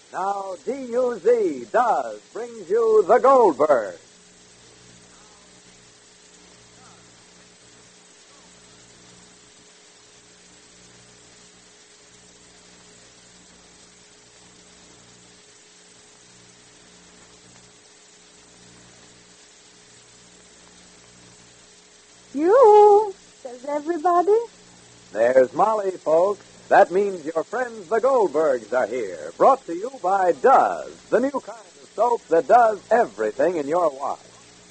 Now, D-U-Z, Does, brings you the Goldberg. You? Does everybody? There's Molly, folks. That means your friends, the Goldbergs, are here. Brought to you by Does, the new kind of soap that does everything in your wash.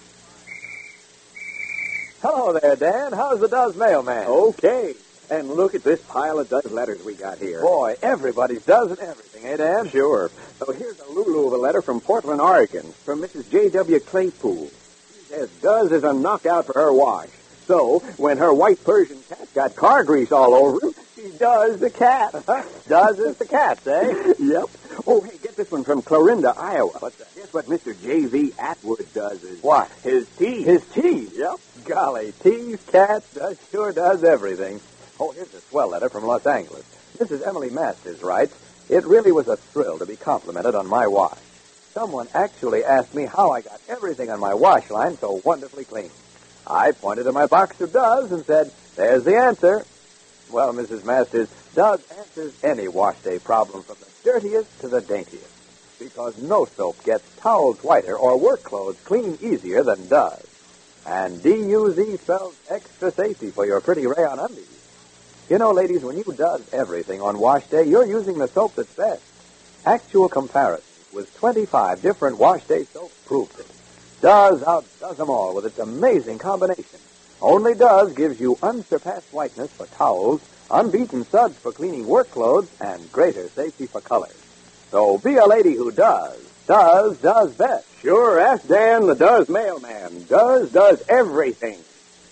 Hello there, Dan. How's the Does mailman? Okay. And look at this pile of Does letters we got here. Boy, everybody's Does and everything, eh, Dan? Sure. So here's a Lulu of a letter from Portland, Oregon, from Mrs. J.W. Claypool. She says Does is a knockout for her wash. So, when her white Persian cat got car grease all over him, she does the cat. Does is the cats, eh? Yep. Oh, hey, get this one from Clarinda, Iowa. What's that? Guess what Mr. J.V. Atwood does is... What? His teeth. His teeth? Yep. Golly, teeth, cats, sure does everything. Oh, here's a swell letter from Los Angeles. Mrs. Emily Masters writes, it really was a thrill to be complimented on my wash. Someone actually asked me how I got everything on my wash line so wonderfully clean. I pointed to my box of Does and said, there's the answer. Well, Mrs. Masters, Does answers any wash day problem from the dirtiest to the daintiest. Because no soap gets towels whiter or work clothes clean easier than Does. And D-U-Z spells extra safety for your pretty rayon undies. You know, ladies, when you Does everything on wash day, you're using the soap that's best. Actual comparisons with 25 different wash day soaps prove it. Does outdoes them all with its amazing combination. Only Does gives you unsurpassed whiteness for towels, unbeaten suds for cleaning work clothes, and greater safety for colors. So be a lady who does. Does best. Sure, ask Dan, the Does mailman. Does everything.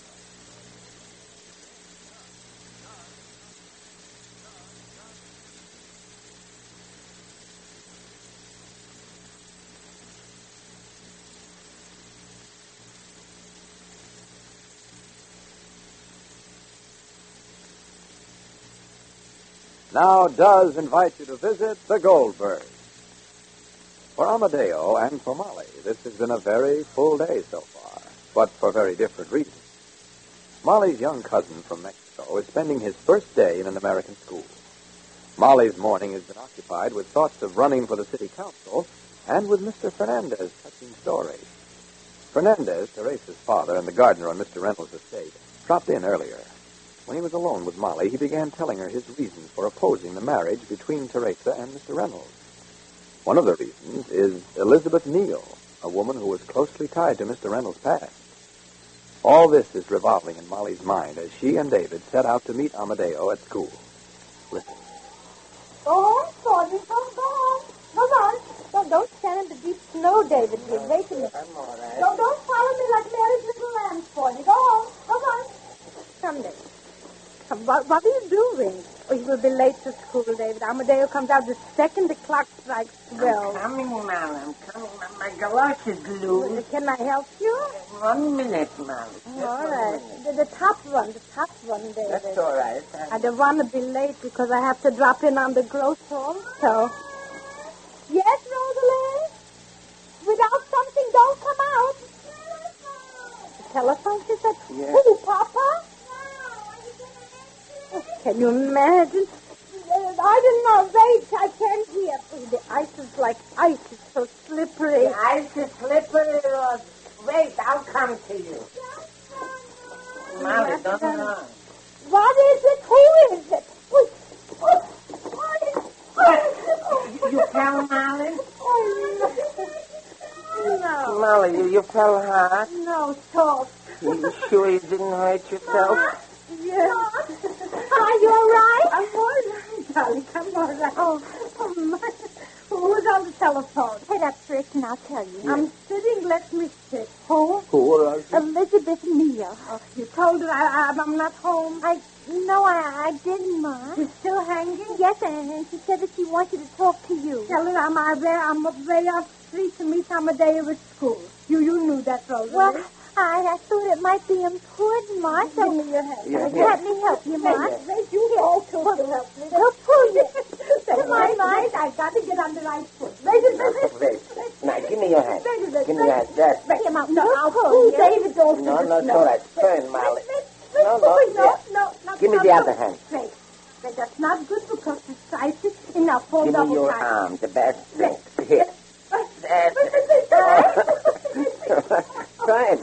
Now Does invite you to visit the Goldbergs. For Amadeo and for Molly, this has been a very full day so far, but for very different reasons. Molly's young cousin from Mexico is spending his first day in an American school. Molly's morning has been occupied with thoughts of running for the city council and with Mr. Fernandez's touching story. Fernandez, Teresa's father and the gardener on Mr. Reynolds' estate, dropped in earlier. When he was alone with Molly, he began telling her his reasons for opposing the marriage between Teresa and Mr. Reynolds. One of the reasons is Elizabeth Neal, a woman who was closely tied to Mr. Reynolds' past. All this is revolving in Molly's mind as she and David set out to meet Amadeo at school. Listen. Go on, Forty. Go on. Come on. Don't stand in the deep snow, David. You're making it. I'm all right. Don't follow me like Mary's little lamb, Forty. Go on. Come on. Come, David. What are you doing? Oh, you will be late to school, David. Amadeo comes out the second the clock strikes 12. I'm coming, Molly. I'm coming. My galoshes loose. Can I help you? 1 minute, Molly. All right. The top one, David. That's all right. I don't want to be late because I have to drop in on the grocery. So. Yes, Rosalie? Without something, don't come out. The telephone, she said. Yes. Who, Papa? Can you imagine? I don't know. Wait, I can't hear. The ice is like ice. It's so slippery. The ice is slippery, Rose. Wait, I'll come to you. Molly, don't run. What is it? Who is it? You fell, Molly? No. Molly, you fell hard? No, soft. You sure you didn't hurt yourself? Yes. Are you all right? I'm all right, darling. I'm all right. Oh, my. Who's on the telephone? Hey, that's Rick, and I'll tell you. Yes. I'm sitting. Let me sit. Who? Who are you? Elizabeth Neal. Oh, you told her I'm not home. I didn't, Ma. She's still hanging? Yes, and she said that she wanted to talk to you. Tell her I'm way off the street to meet Amadeo at school. You knew that, Rosalie. Well, I thought it might be important, Ma. So Give me your hand. Yeah, let me help you, Ma. Raise you all to help me. We'll pull you. Come on, Mike. I've got to get on the right foot. Raise it. Wait. Now, give me your hand. Give me your hand. That. Bring him out. No, I'll pull David goes No, to the it's all right. Turn, Molly. No. Give me the other hand. Wait. That's not good because the size is enough. Hold Give double me your tight. arm, the best thing. Here. That's Fine.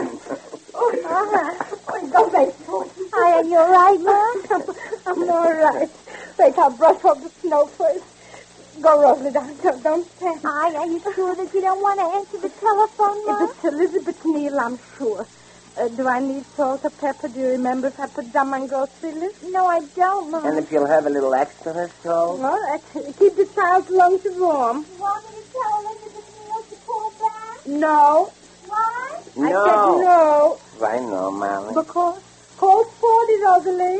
Go, baby. Are you all right, Ma? I'm all right. Wait, I'll brush off the snow first. Go, Rosalie, don't stand. Are you sure that you don't want to answer the telephone, Ma? If it's Elizabeth Neal, I'm sure. Do I need salt or pepper? Do you remember if I put some on grocery list? No, I don't, Ma. And if you'll have a little extra salt? All right. Keep the child's lunch warm. You want me to tell Elizabeth Neal to call back? No. Why? I said no. I know, Molly. Because call 40, Rosalie.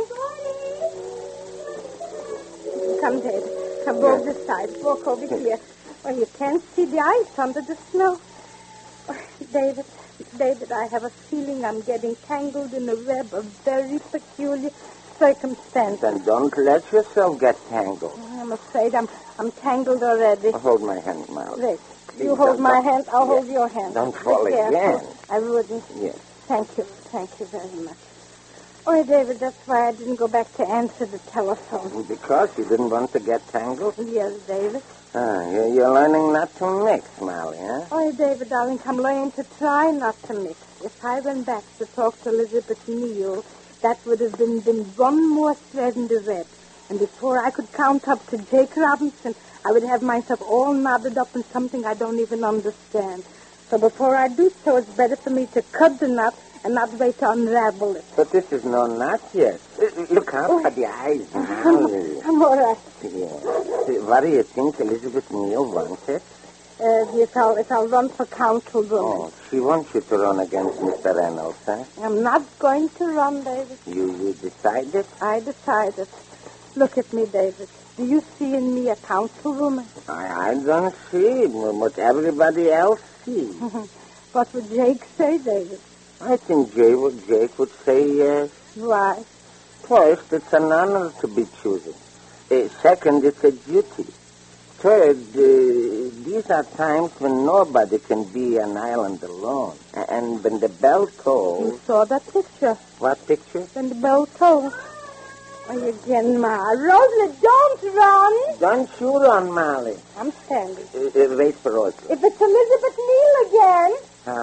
Come, David. Come over this side. Walk over here. Oh, you can't see the ice under the snow. Oh, David, I have a feeling I'm getting tangled in a web of very peculiar circumstances. Then don't let yourself get tangled. I'm afraid I'm tangled already. Hold my hand, Molly. Wait. Please You hold don't my fall. hand, I'll Yeah. hold your hand. Don't fall Be careful. again. I wouldn't. Yes. Thank you very much. Oh, David, that's why I didn't go back to answer the telephone. Because you didn't want to get tangled? Yes, David. You're learning not to mix, Molly, huh? Oh, David, darling, I'm learning to try not to mix. If I went back to talk to Elizabeth Neal, that would have been one more thread in the web. And before I could count up to Jake Robinson, I would have myself all knotted up in something I don't even understand. So before I do so, it's better for me to cut the knot and not wait to unravel it. But this is no knot yet. Look out for the eyes, Molly. I'm all right. Yeah. What do you think Elizabeth Neal wanted? If I'll run for councilwoman. Oh, she wants you to run against Mr. Reynolds, huh? I'm not going to run, David. You decided? I decided. Look at me, David. Do you see in me a councilwoman? I don't see what everybody else sees. What would Jake say, David? I think Jake would say yes. Why? First, it's an honor to be chosen. Second, it's a duty. Third, these are times when nobody can be an island alone. And when the bell You tolls... saw that picture What picture? when the bell tolled. Oh, again, Ma. Rosalie, don't run. Don't you run, Molly. I'm standing. Wait for Rosa. If it's Elizabeth Neal again.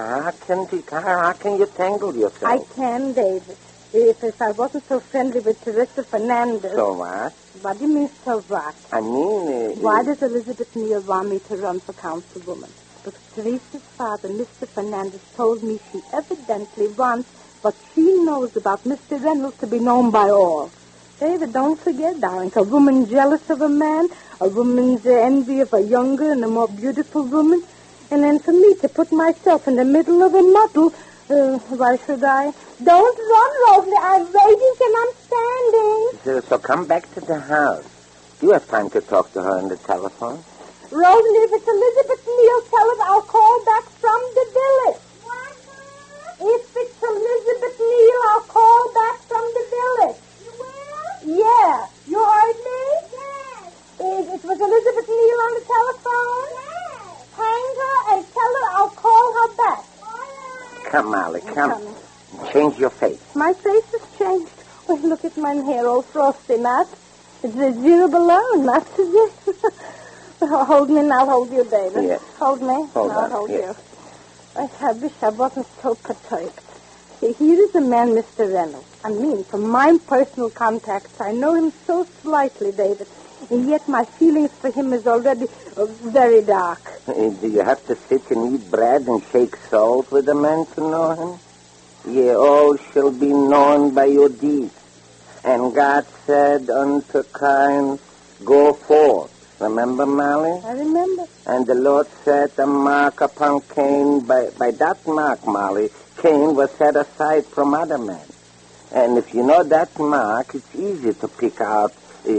How can you tangle yourself? I can, David. If I wasn't so friendly with Teresa Fernandez. So what? What do you mean, so what? I mean... Why does Elizabeth Neal want me to run for councilwoman? Because Teresa's father, Mr. Fernandez, told me she evidently wants what she knows about Mr. Reynolds to be known by all. David, don't forget, darling, a woman jealous of a man, a woman's envy of a younger and a more beautiful woman, and then for me to put myself in the middle of a muddle, why should I? Don't run, Rosalie. I'm waiting and I'm standing. So come back to the house. You have time to talk to her on the telephone. Rosalie, if it's Elizabeth Neal, tell her I'll call back from the village. What? If it's Elizabeth Neal, I'll call back from the village. You will? Yeah. You heard me? Yes. It was Elizabeth Neal on the telephone? Yes. Hang her and tell her I'll call her back. Come, Molly, come. Coming. Change your face. My face has changed. Oh, look at my hair, all frosty, Matt. It's a zero below, not to this. Hold me and I'll hold you, David. Yes. Hold me. Hold I'll on, hold yes. you. I wish I wasn't so perturbed. Here is a man, Mr. Reynolds. I mean, from my personal contacts, I know him so slightly, David. And yet my feelings for him is already very dark. Do you have to sit and eat bread and shake salt with a man to know him? Ye all shall be known by your deeds. And God said unto Cain, go forth. Remember, Molly? I remember. And the Lord set a mark upon Cain. By that mark, Molly, Cain was set aside from other men. And if you know that mark, it's easy to pick out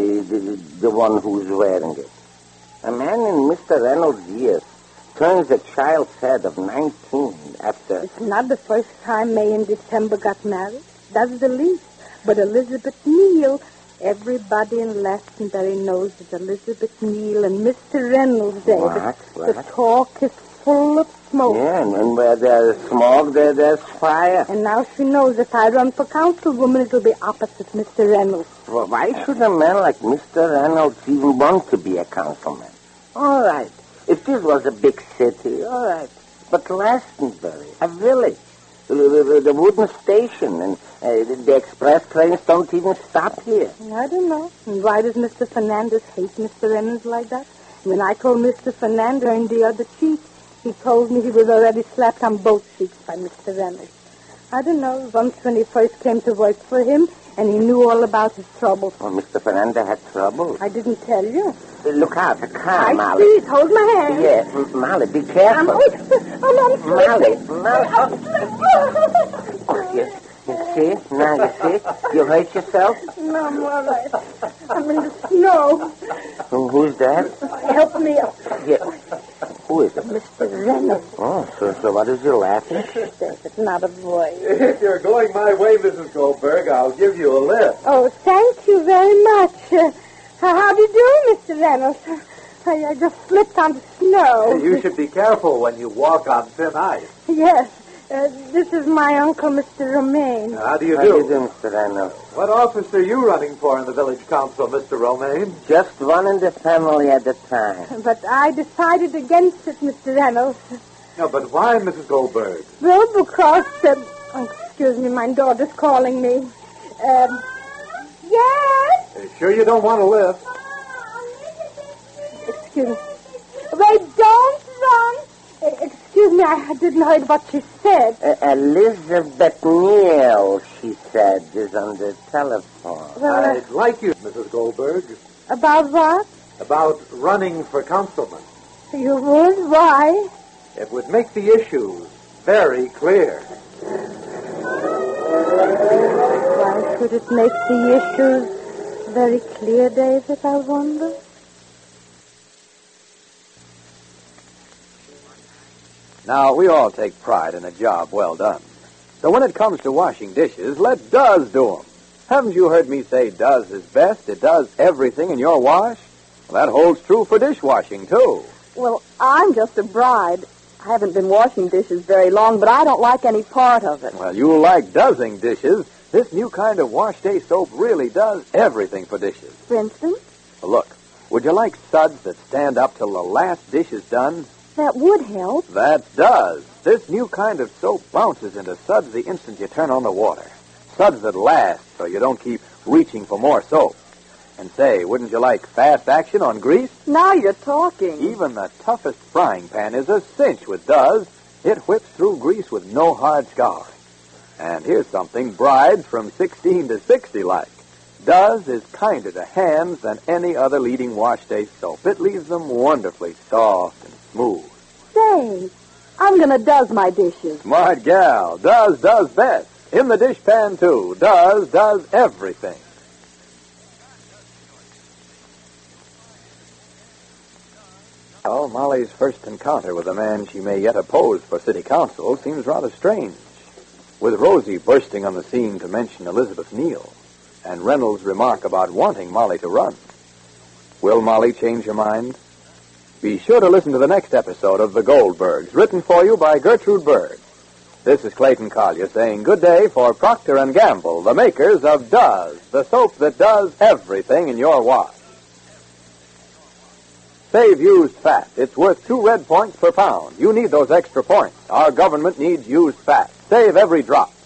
the one who's wearing it. A man in Mr. Reynolds' years turns a child's head of 19 after... It's not the first time May and December got married. That's the least. But Elizabeth Neal, everybody in Glastonbury knows that Elizabeth Neal and Mr. Reynolds, David. What? The talk is full of smoke. Yeah, and where there's smoke, there's fire. And now she knows if I run for councilwoman, it'll be opposite Mr. Reynolds. Well, why should a man like Mr. Reynolds even want to be a councilman? All right. If this was a big city, all right. But Glastonbury, a village, the wooden station, and the express trains don't even stop here. I don't know. And why does Mr. Fernandez hate Mr. Reynolds like that? When I told Mr. Fernandez in the other cheek, he told me he was already slapped on both cheeks by Mr. Reynolds. I don't know. Once when he first came to work for him, and he knew all about his troubles. Well, Mr. Fernandez had trouble. I didn't tell you. Look out, the car, Molly. Please, hold my hand. Yeah, Molly, be careful. I'm Molly. Oh. Oh, you see? Now you see? You hurt yourself? No, I'm all right. I'm in the snow. Who's that? Help me up. Yeah. Who is it? Mr. Reynolds. Oh, so what is you laughing? It's not a voice. If you're going my way, Mrs. Goldberg, I'll give you a lift. Oh, thank you very much. How do you do, Mr. Reynolds? I just slipped on the snow. You should be careful when you walk on thin ice. Yes. This is my uncle, Mr. Romaine. How do you How do you do? do, Mr. Reynolds? What office are you running for in the village council, Mr. Romaine? Just one in the family at a time. But I decided against it, Mr. Reynolds. No, but why, Mrs. Goldberg? Well, because... excuse me, my daughter's calling me. Yes? Sure you don't want to lift? Excuse me. Wait, don't run. Excuse me, I didn't hear what she said. Elizabeth Neal, she said, is on the telephone. Well, I'd like you, Mrs. Goldberg, about what? about running for councilman. You would? Why? It would make the issues very clear. Why should it make the issues very clear, David, I wonder? Now, we all take pride in a job well done. So when it comes to washing dishes, let Duz do 'em. Haven't you heard me say Duz is best? It does everything in your wash. Well, that holds true for dishwashing, too. Well, I'm just a bride. I haven't been washing dishes very long, but I don't like any part of it. Well, you like dozzing dishes. This new kind of wash day soap really does everything for dishes. For instance, Look, would you like suds that stand up till the last dish is done? that would help. That does. This new kind of soap bounces into suds the instant you turn on the water. Suds that last so you don't keep reaching for more soap. And say, wouldn't you like fast action on grease? Now you're talking. Even the toughest frying pan is a cinch with Duz. It whips through grease with no hard scouring. And here's something brides from 16 to 60 like. Duz is kinder to hands than any other leading wash day soap. It leaves them wonderfully soft and smooth. Say, I'm going to does my dishes. Smart gal. Duz does best. In the dishpan, too. Duz does everything. Oh, Molly's first encounter with a man she may yet oppose for city council seems rather strange. With Rosie bursting on the scene to mention Elizabeth Neal, and Reynolds' remark about wanting Molly to run. Will Molly change her mind? Be sure to listen to the next episode of The Goldbergs, written for you by Gertrude Berg. This is Clayton Collier saying good day for Procter & Gamble, the makers of Duz, the soap that does everything in your wash. Save used fat. It's worth 2 red points per pound. You need those extra points. Our government needs used fat. Save every drop.